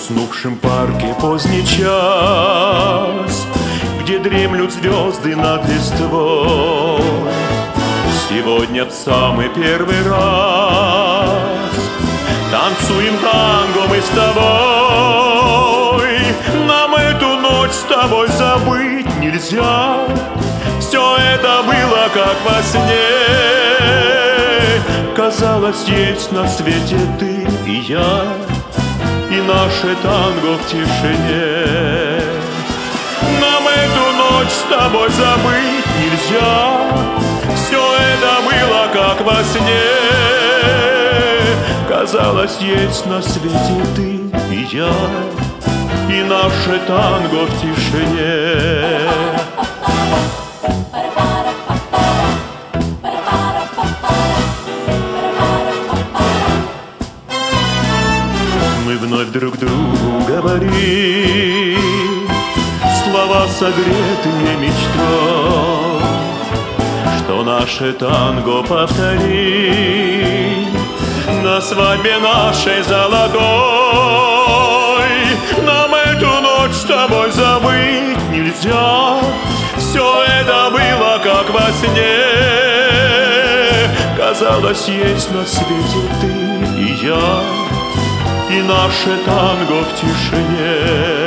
уснувшем парке поздний час, где дремлют звезды над листвой. Сегодня в самый первый раз танцуем танго мы с тобой. Нам эту ночь с тобой забыть нельзя. Все это было как во сне. Казалось, есть на свете ты и я, и наше танго в тишине. Нам эту ночь с тобой забыть нельзя. Все это было как во сне. Казалось, есть на свете ты и я, и наше танго в тишине. Мы вновь друг другу говорим слова, согретые мечтой, что наше танго повторим на свадьбе нашей золотой. Нам эту ночь с тобой забыть нельзя. Все это было как во сне. Казалось, есть на свете ты и я, и наше танго в тишине.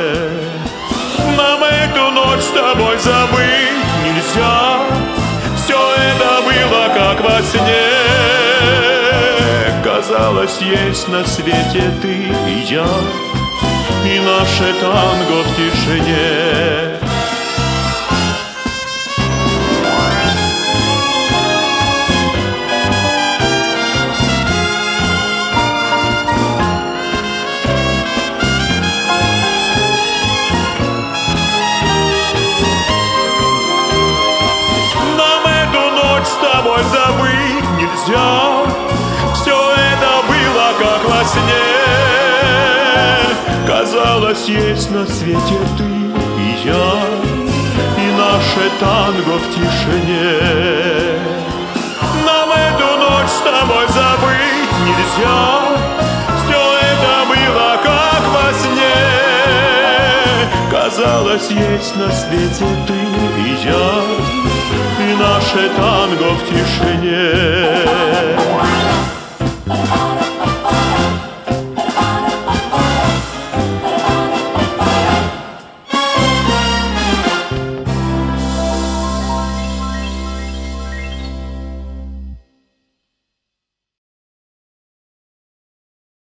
Нам эту ночь с тобой забыть нельзя. Все это было как во сне. Казалось, есть на свете ты и я, и наше танго в тишине. С тобой забыть нельзя. Все это было как во сне. Казалось, есть на свете ты и я, и наше танго в тишине. Нам эту ночь с тобой забыть нельзя. Все это было как во сне. Казалось, есть на свете ты и я, и наше танго в тишине.